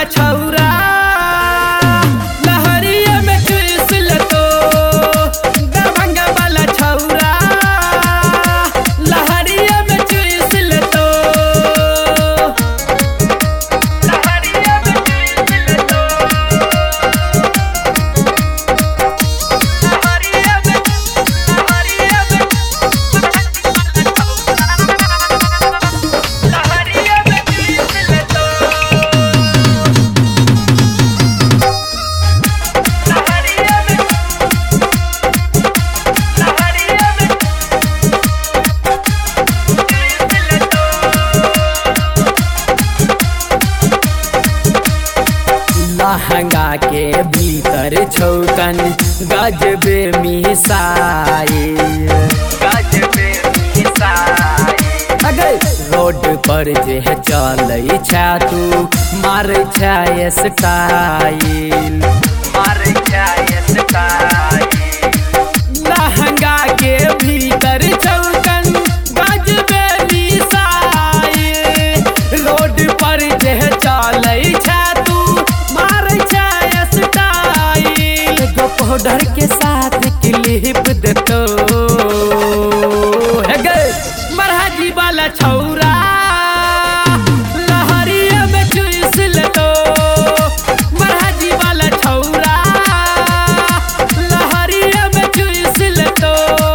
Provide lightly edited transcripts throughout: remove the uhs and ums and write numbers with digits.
छौरा लहरिया में चुस लतो दबंगा वाला छौरा लहरिया में चुस लतो लहरिया में चुस लतो लहरिया में लहंगा के भीतर छौकन गजबे मिसाई गजबे मिसाई अगर रोड पर जे चलै छा तू मार छा स्टाइल मार छा स्टाइल लहंगा के भीतर छौकन गजबे मिसाई रोड पर जे चलै छा पाउडर के साथ क्लिप देतो मरहाजी वाला छौरा लहरिया में चुस लेतो मरहाजी वाला छौरा लहरिया में चुस लेतो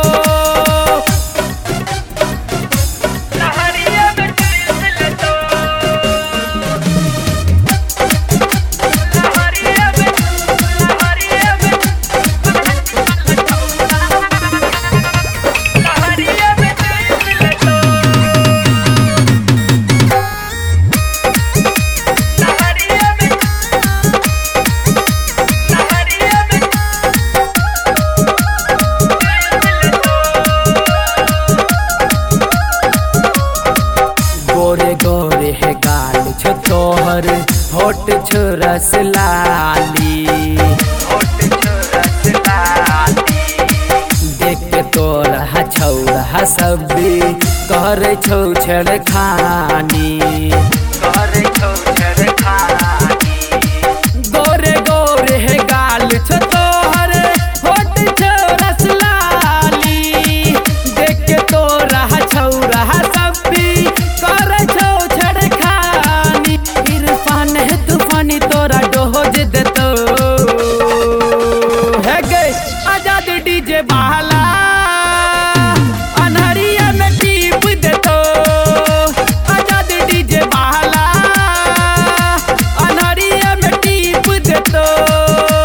लहरिया में चुस लेतो गोरे गोरे है गाल छो तोहर होठ छो रस लाली होठ छो रस लाली देख के तोरा छौरा सब कर छौ छेड़खानी कर छौ छेड़खानी गोरे गोरे है गाल छो तोहर होठ छो रस लाली देख के तोरा छौरा सब कर छौ छड़खानी इरफान है तूफानी तोरा डोज देतो है गए आजाद डीजे बहाला अनहरिया में टीप देतो आजाद डीजे बहाला अनहरिया में टीप देतो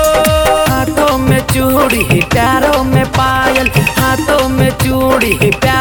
हाथों में चूड़ी पैरों में पायल हाथों में चूड़ी